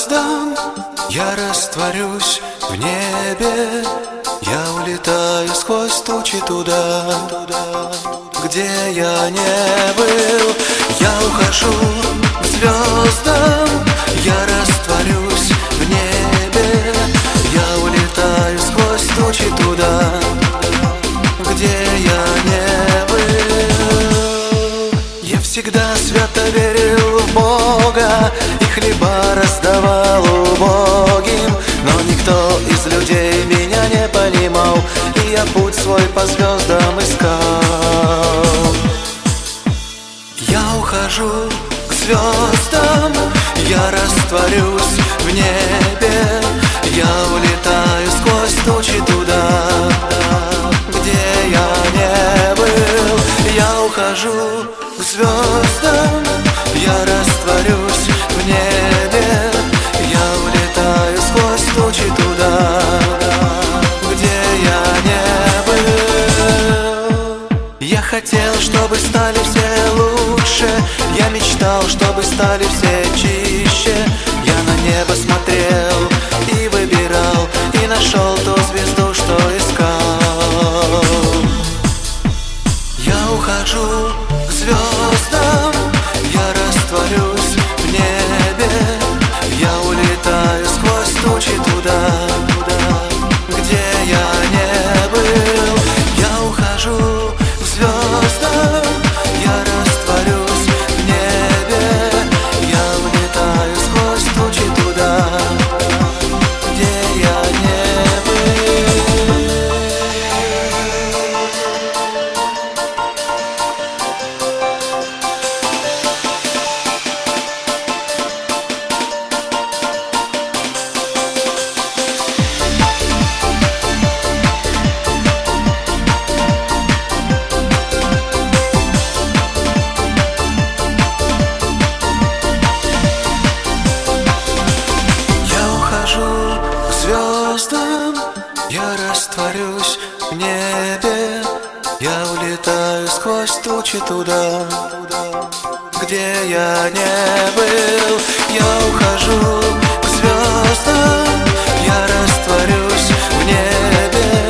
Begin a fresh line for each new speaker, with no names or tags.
звездам, я растворюсь в небе. Я улетаю сквозь тучи туда, где я не был. Я ухожу к звездам, я растворюсь в небе. Я улетаю сквозь тучи туда, где я не был. Я всегда свято верил в Бога и хлеба раздавал убогим, но никто из людей меня не понимал, и я путь свой по звездам искал. Я ухожу к звездам, я растворюсь в небе. Я улетаю сквозь тучи туда, где я не был. Я ухожу к звездам, я растворюсь в небе. Я улетаю сквозь тучи туда, где я не был. Я хотел, чтобы стали все лучше, я мечтал, чтобы стали все чище. Я на небо смотрел и выбирал, и нашел ту звезду, что искал. Я ухожу к звездам, я растворюсь в небе. Я улетаю сквозь тучи туда, где я не был. Я ухожу к звездам, я растворюсь в небе. Я улетаю сквозь тучи туда, где я не был. Я растворюсь в небе. Я улетаю сквозь тучи туда, где я не был. Я ухожу к звездам, я растворюсь в небе.